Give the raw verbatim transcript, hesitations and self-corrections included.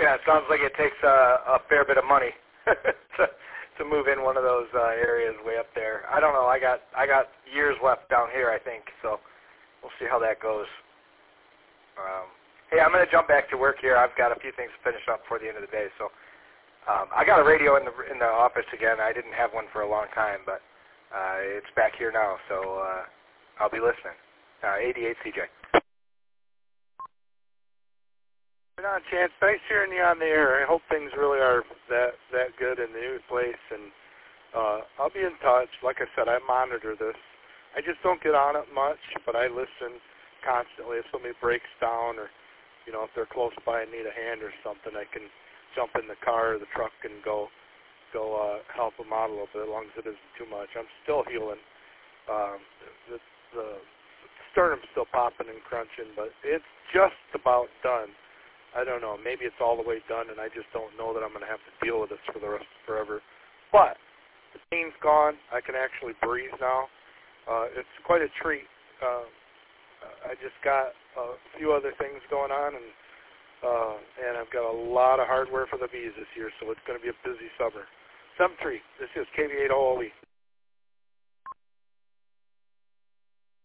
Yeah, it sounds like it takes a, a fair bit of money to to move in one of those uh, areas way up there. I don't know. I got I got years left down here, I think. So we'll see how that goes. Um, hey, I'm going to jump back to work here. I've got a few things to finish up before the end of the day. So um, I got a radio in the in the office again. I didn't have one for a long time, but uh, it's back here now. So uh, I'll be listening. Uh, eighty-eight C J. Right on, Chance. Nice hearing you on the air. I hope things really are that that good in the new place, and uh, I'll be in touch. Like I said, I monitor this. I just don't get on it much, but I listen constantly. If somebody breaks down, or you know, if they're close by and need a hand or something, I can jump in the car or the truck and go go uh, help them out a little bit, as long as it isn't too much. I'm still healing. Um, the, the sternum's still popping and crunching, but it's just about done. I don't know. Maybe it's all the way done, and I just don't know that I'm going to have to deal with this for the rest forever. But the pain's gone. I can actually breathe now. Uh, it's quite a treat. Uh, I just got a few other things going on, and uh, and I've got a lot of hardware for the bees this year, so it's going to be a busy summer. seven three. This is K V eight O O E.